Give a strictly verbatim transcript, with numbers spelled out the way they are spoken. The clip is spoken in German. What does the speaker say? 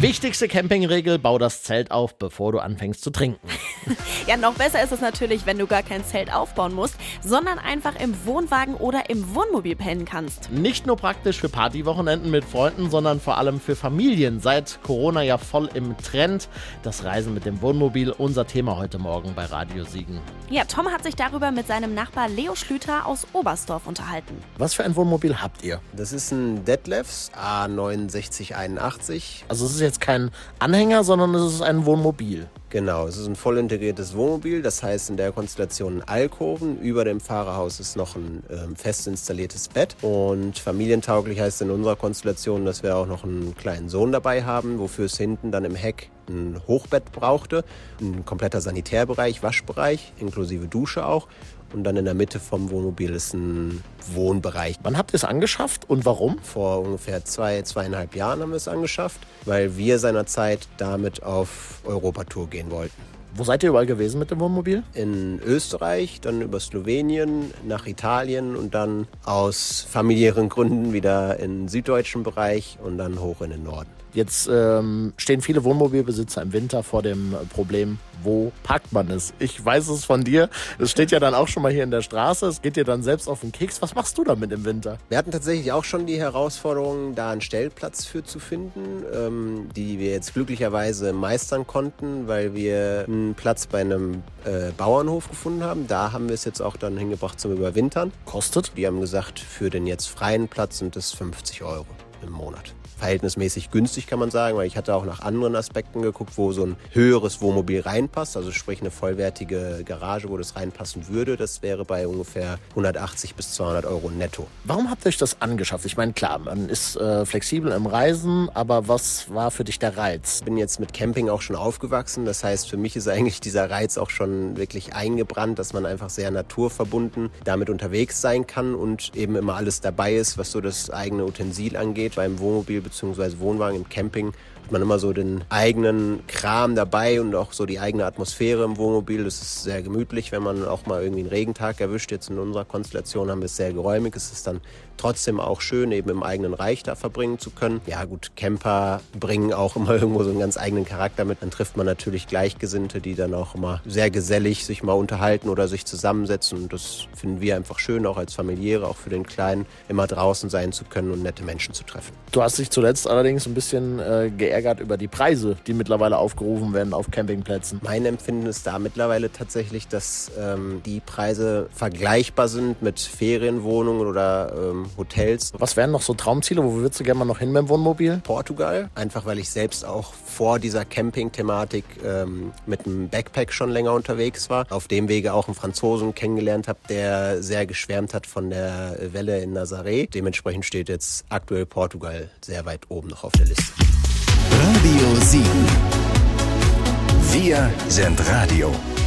Wichtigste Campingregel, bau das Zelt auf, bevor du anfängst zu trinken. Ja, noch besser ist es natürlich, wenn du gar kein Zelt aufbauen musst, sondern einfach im Wohnwagen oder im Wohnmobil pennen kannst. Nicht nur praktisch für Partywochenenden mit Freunden, sondern vor allem für Familien. Seit Corona ja voll im Trend. Das Reisen mit dem Wohnmobil, unser Thema heute Morgen bei Radio Siegen. Ja, Tom hat sich darüber mit seinem Nachbar Leo Schlüter aus Oberstdorf unterhalten. Was für ein Wohnmobil habt ihr? Das ist ein Detlefs A neunundsechzig einundachtzig. Also es ist jetzt kein Anhänger, sondern es ist ein Wohnmobil. Genau, es ist ein voll integriertes Wohnmobil, das heißt in der Konstellation ein Alkoven. Über dem Fahrerhaus ist noch ein ähm, fest installiertes Bett. Und familientauglich heißt in unserer Konstellation, dass wir auch noch einen kleinen Sohn dabei haben, wofür es hinten dann im Heck ein Hochbett brauchte. Ein kompletter Sanitärbereich, Waschbereich, inklusive Dusche auch. Und dann in der Mitte vom Wohnmobil ist ein Wohnbereich. Wann habt ihr es angeschafft und warum? Vor ungefähr zwei, zweieinhalb Jahren haben wir es angeschafft, weil wir seinerzeit damit auf Europatour gehen wollten. Wo seid ihr überall gewesen mit dem Wohnmobil? In Österreich, dann über Slowenien, nach Italien und dann aus familiären Gründen wieder im süddeutschen Bereich und dann hoch in den Norden. Jetzt ähm, stehen viele Wohnmobilbesitzer im Winter vor dem Problem, wo parkt man es? Ich weiß es von dir. Es steht ja dann auch schon mal hier in der Straße. Es geht dir dann selbst auf den Keks. Was machst du damit im Winter? Wir hatten tatsächlich auch schon die Herausforderung, da einen Stellplatz für zu finden, ähm, die wir jetzt glücklicherweise meistern konnten, weil wir einen Platz bei einem äh, Bauernhof gefunden haben. Da haben wir es jetzt auch dann hingebracht zum Überwintern. Kostet? Die haben gesagt, für den jetzt freien Platz sind es fünfzig Euro im Monat. Verhältnismäßig günstig, kann man sagen, weil ich hatte auch nach anderen Aspekten geguckt, wo so ein höheres Wohnmobil reinpasst, also sprich eine vollwertige Garage, wo das reinpassen würde. Das wäre bei ungefähr hundertachtzig bis zweihundert Euro netto. Warum habt ihr euch das angeschafft? Ich meine, klar, man ist äh, flexibel im Reisen, aber was war für dich der Reiz? Ich bin jetzt mit Camping auch schon aufgewachsen, das heißt, für mich ist eigentlich dieser Reiz auch schon wirklich eingebrannt, dass man einfach sehr naturverbunden damit unterwegs sein kann und eben immer alles dabei ist, was so das eigene Utensil angeht. Beim Wohnmobil bzw. Wohnwagen im Camping hat man immer so den eigenen Kram dabei und auch so die eigene Atmosphäre im Wohnmobil. Das ist sehr gemütlich, wenn man auch mal irgendwie einen Regentag erwischt. Jetzt in unserer Konstellation haben wir es sehr geräumig. Es ist dann trotzdem auch schön, eben im eigenen Reich da verbringen zu können. Ja gut, Camper bringen auch immer irgendwo so einen ganz eigenen Charakter mit. Dann trifft man natürlich Gleichgesinnte, die dann auch immer sehr gesellig sich mal unterhalten oder sich zusammensetzen. Und das finden wir einfach schön, auch als Familiäre, auch für den Kleinen, immer draußen sein zu können und nette Menschen zu treffen. Du hast dich zuletzt allerdings ein bisschen äh, geärgert über die Preise, die mittlerweile aufgerufen werden auf Campingplätzen. Mein Empfinden ist da mittlerweile tatsächlich, dass ähm, die Preise vergleichbar sind mit Ferienwohnungen oder ähm, Hotels. Was wären noch so Traumziele? Wo würdest du gerne mal noch hin mit dem Wohnmobil? Portugal, einfach weil ich selbst auch vor dieser Camping-Thematik ähm, mit einem Backpack schon länger unterwegs war. Auf dem Wege auch einen Franzosen kennengelernt habe, der sehr geschwärmt hat von der Welle in Nazaré. Dementsprechend steht jetzt aktuell Portugal sehr weit oben noch auf der Liste. Radio Siegen. Wir sind Radio.